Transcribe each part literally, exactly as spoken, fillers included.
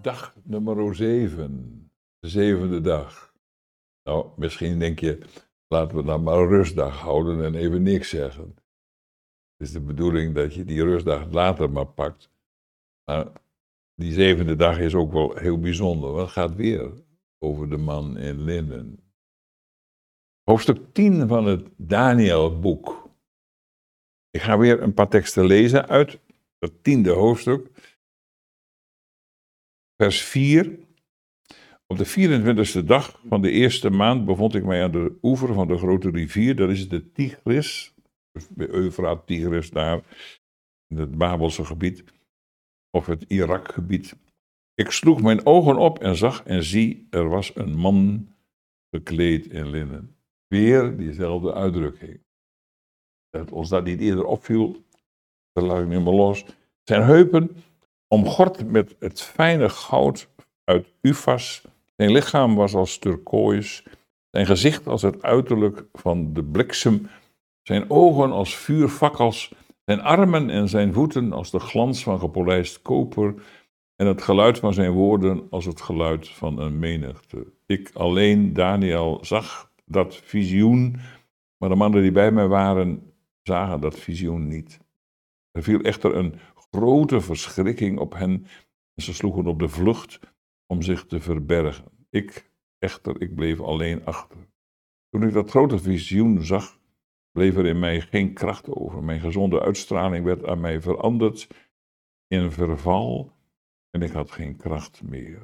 dag nummer zeven. De zevende dag. Nou, misschien denk je, laten we dan maar een rustdag houden en even niks zeggen. Het is de bedoeling dat je die rustdag later maar pakt. Maar die zevende dag is ook wel heel bijzonder, want het gaat weer over de man in linnen. Hoofdstuk tien van het Daniëlboek. Ik ga weer een paar teksten lezen uit het tiende hoofdstuk. Vers vier. Op de vierentwintigste dag van de eerste maand bevond ik mij aan de oever van de grote rivier. Dat is de Tigris, de Eufraat Tigris daar, in het Babelse gebied, of het Irakgebied. Ik sloeg mijn ogen op en zag en zie, er was een man gekleed in linnen. Weer diezelfde uitdrukking. Dat ons dat niet eerder opviel, dat laat ik nu maar los. Zijn heupen omgord met het fijne goud uit Ufas. Zijn lichaam was als turkoois. Zijn gezicht als het uiterlijk van de bliksem. Zijn ogen als vuurfakkels. Zijn armen en zijn voeten als de glans van gepolijst koper. En het geluid van zijn woorden als het geluid van een menigte. Ik alleen, Daniël, zag dat visioen, maar de mannen die bij mij waren, zagen dat visioen niet. Er viel echter een grote verschrikking op hen en ze sloegen op de vlucht om zich te verbergen. Ik, echter, ik bleef alleen achter. Toen ik dat grote visioen zag, bleef er in mij geen kracht over. Mijn gezonde uitstraling werd aan mij veranderd in verval en ik had geen kracht meer.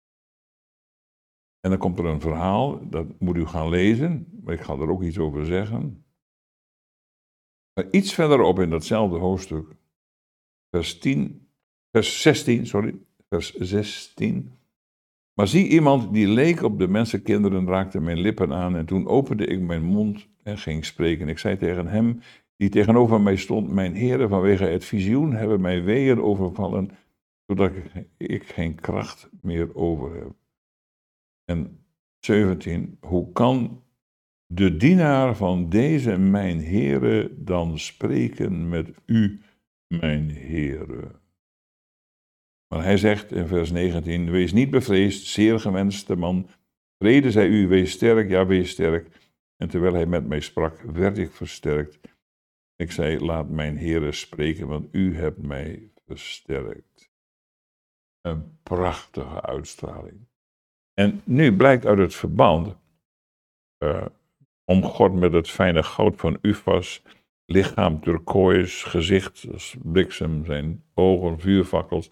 En dan komt er een verhaal, dat moet u gaan lezen, maar ik ga er ook iets over zeggen. Maar iets verderop in datzelfde hoofdstuk, vers tien, vers zestien, sorry, vers zestien. Maar zie, iemand die leek op de mensenkinderen raakte mijn lippen aan en toen opende ik mijn mond en ging spreken. Ik zei tegen hem die tegenover mij stond, mijn heren, vanwege het visioen hebben mij weeën overvallen, zodat ik, ik geen kracht meer over heb. En zeventien, hoe kan de dienaar van deze mijn heren dan spreken met u, mijn heren? Maar hij zegt in vers negentien, wees niet bevreesd, zeer gewenste man. Vrede zij u, wees sterk, ja, wees sterk. En terwijl hij met mij sprak, werd ik versterkt. Ik zei, laat mijn heren spreken, want u hebt mij versterkt. Een prachtige uitstraling. En nu blijkt uit het verband, uh, omgord met het fijne goud van Ufas, lichaam turkoois, gezicht als bliksem, zijn ogen vuurfakkels.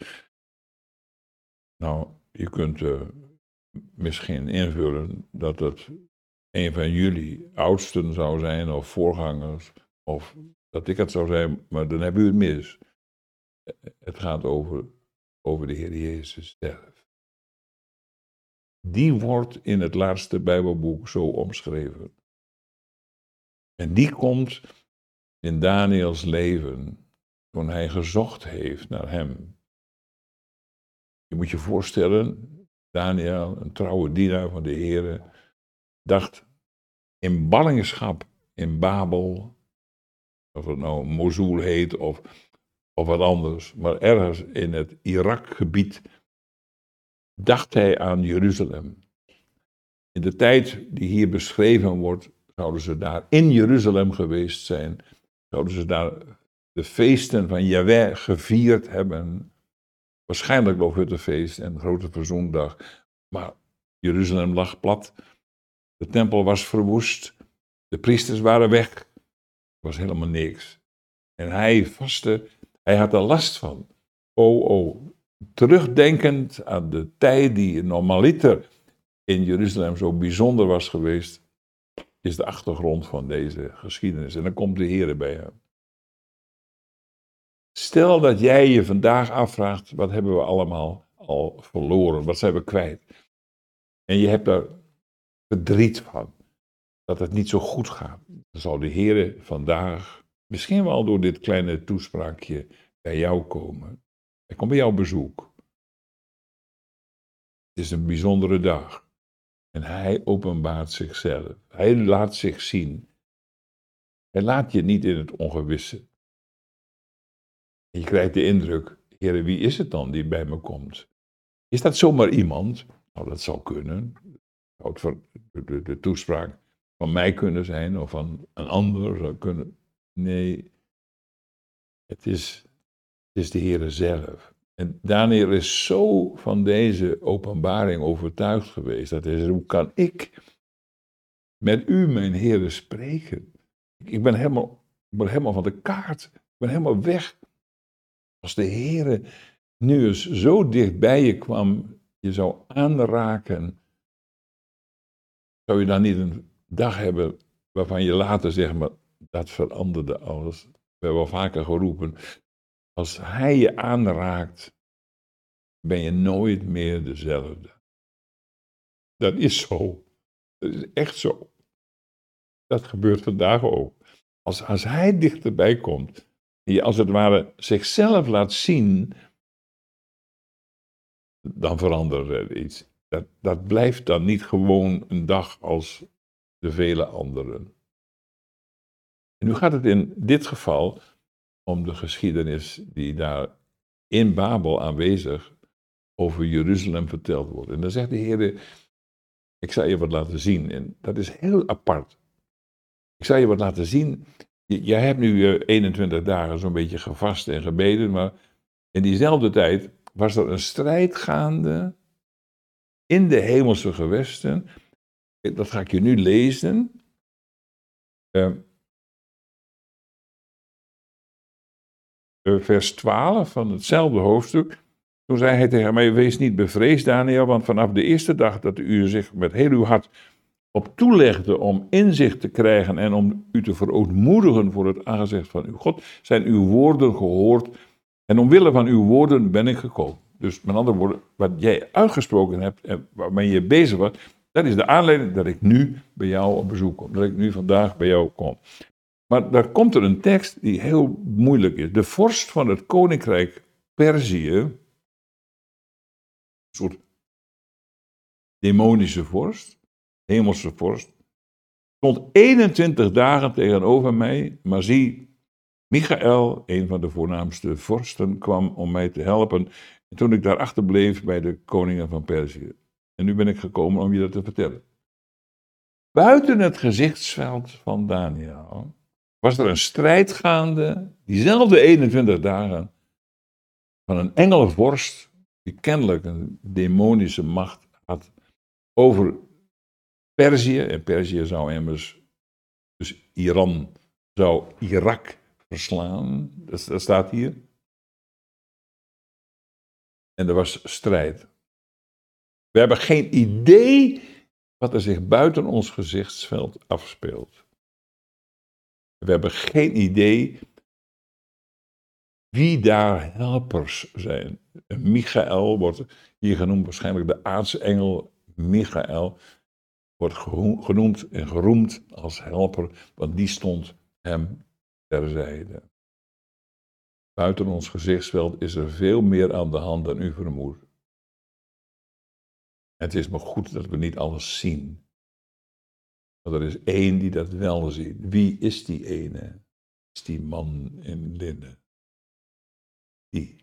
Nou, je kunt uh, misschien invullen dat het een van jullie oudsten zou zijn, of voorgangers, of dat ik het zou zijn, maar dan hebben u het mis. Het gaat over, over de Heer Jezus zelf. Die wordt in het laatste Bijbelboek zo omschreven. En die komt in Daniëls leven toen hij gezocht heeft naar hem. Je moet je voorstellen, Daniël, een trouwe dienaar van de Heere, dacht in ballingschap in Babel, of het nou Mosul heet of, of wat anders, maar ergens in het Irakgebied, dacht hij aan Jeruzalem. In de tijd die hier beschreven wordt, zouden ze daar in Jeruzalem geweest zijn, zouden ze daar de feesten van Jahweh gevierd hebben, waarschijnlijk Loofhuttenfeest en Grote Verzoendag, maar Jeruzalem lag plat, de tempel was verwoest, de priesters waren weg, er was helemaal niks. En hij vastte, hij had er last van. Oh, oh, terugdenkend aan de tijd die normaliter in Jeruzalem zo bijzonder was geweest, is de achtergrond van deze geschiedenis. En dan komt de Heer bij hem. Stel dat jij je vandaag afvraagt, wat hebben we allemaal al verloren, wat zijn we kwijt? En je hebt er verdriet van, dat het niet zo goed gaat. Dan zal de Heer vandaag, misschien wel door dit kleine toespraakje, bij jou komen. Hij komt bij jou op bezoek. Het is een bijzondere dag. En hij openbaart zichzelf. Hij laat zich zien. Hij laat je niet in het ongewisse. Je krijgt de indruk, Heer, wie is het dan die bij me komt? Is dat zomaar iemand? Nou, dat zou kunnen. Zou het van de, de, de toespraak van mij kunnen zijn of van een ander zou kunnen. Nee, het is, het is de Heere zelf. En Daniel is zo van deze openbaring overtuigd geweest dat hij zei, hoe kan ik met u, mijn Heere, spreken? Ik ben helemaal, ik ben helemaal van de kaart. Ik ben helemaal weg. Als de Heere nu eens zo dicht bij je kwam, je zou aanraken, zou je dan niet een dag hebben waarvan je later zegt, maar dat veranderde alles. We hebben wel vaker geroepen, als hij je aanraakt, ben je nooit meer dezelfde. Dat is zo. Dat is echt zo. Dat gebeurt vandaag ook. Als, als hij dichterbij komt, en je als het ware zichzelf laat zien, dan verandert er iets. Dat, dat blijft dan niet gewoon een dag als de vele anderen. En nu gaat het in dit geval om de geschiedenis die daar in Babel aanwezig over Jeruzalem verteld wordt. En dan zegt de Heer, ik zal je wat laten zien. En dat is heel apart. Ik zal je wat laten zien. Jij hebt nu uh, eenentwintig dagen zo'n beetje gevast en gebeden, maar in diezelfde tijd was er een strijd gaande in de hemelse gewesten. Dat ga ik je nu lezen. Uh, uh, vers twaalf van hetzelfde hoofdstuk. Toen zei hij tegen mij, wees niet bevreesd, Daniel, want vanaf de eerste dag dat u zich met heel uw hart op toelegde om inzicht te krijgen en om u te verootmoedigen voor het aangezicht van uw God, zijn uw woorden gehoord en omwille van uw woorden ben ik gekomen. Dus met andere woorden, wat jij uitgesproken hebt en waarmee je bezig was, dat is de aanleiding dat ik nu bij jou op bezoek kom, dat ik nu vandaag bij jou kom. Maar daar komt er een tekst die heel moeilijk is. De vorst van het koninkrijk Perzië, een soort demonische vorst, hemelse vorst, stond eenentwintig dagen tegenover mij, maar zie, Michaël, een van de voornaamste vorsten, kwam om mij te helpen. En toen ik daarachter bleef bij de koningen van Perzië. En nu ben ik gekomen om je dat te vertellen. Buiten het gezichtsveld van Daniel was er een strijd gaande, diezelfde eenentwintig dagen, van een engelvorst, die kennelijk een demonische macht had, over Perzië. En Perzië zou immers, dus Iran, zou Irak verslaan. Dat, dat staat hier. En er was strijd. We hebben geen idee wat er zich buiten ons gezichtsveld afspeelt. We hebben geen idee wie daar helpers zijn. Michaël wordt hier genoemd, waarschijnlijk de aartsengel Michaël, wordt genoemd en geroemd als helper, want die stond hem terzijde. Buiten ons gezichtsveld is er veel meer aan de hand dan u vermoedt. Het is maar goed dat we niet alles zien. Maar er is één die dat wel ziet. Wie is die ene? Is die man in linnen. Die.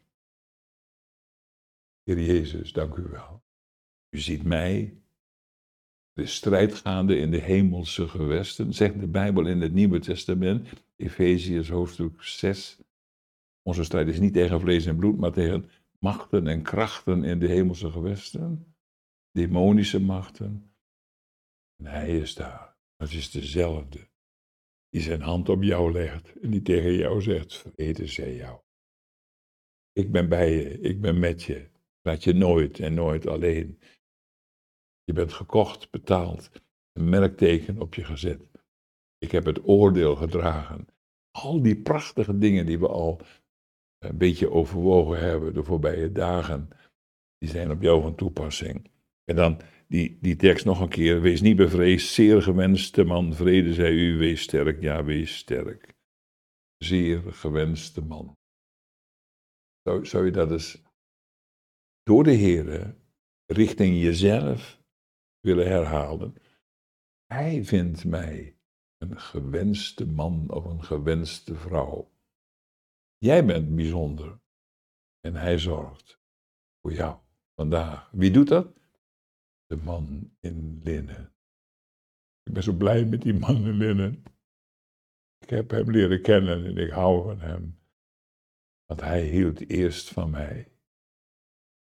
Heer Jezus, dank u wel. U ziet mij. Er is strijd gaande in de hemelse gewesten, zegt de Bijbel in het Nieuwe Testament, Efeziërs hoofdstuk zes. Onze strijd is niet tegen vlees en bloed, maar tegen machten en krachten in de hemelse gewesten. Demonische machten. En hij is daar. Het is dezelfde. Die zijn hand op jou legt en die tegen jou zegt, vrede zij jou. Ik ben bij je, ik ben met je. Laat je nooit en nooit alleen. Je bent gekocht, betaald, een merkteken op je gezet. Ik heb het oordeel gedragen. Al die prachtige dingen die we al een beetje overwogen hebben de voorbije dagen, die zijn op jou van toepassing. En dan die, die tekst nog een keer, wees niet bevreesd, zeer gewenste man, vrede zij u, wees sterk, ja, wees sterk. Zeer gewenste man. Zou, zou je dat eens door de Heere richting jezelf willen herhalen? Hij vindt mij een gewenste man of een gewenste vrouw. Jij bent bijzonder en hij zorgt voor jou. vandaag. Wie doet dat? De man in linnen. Ik ben zo blij met die man in linnen. Ik heb hem leren kennen en ik hou van hem. Want hij hield eerst van mij.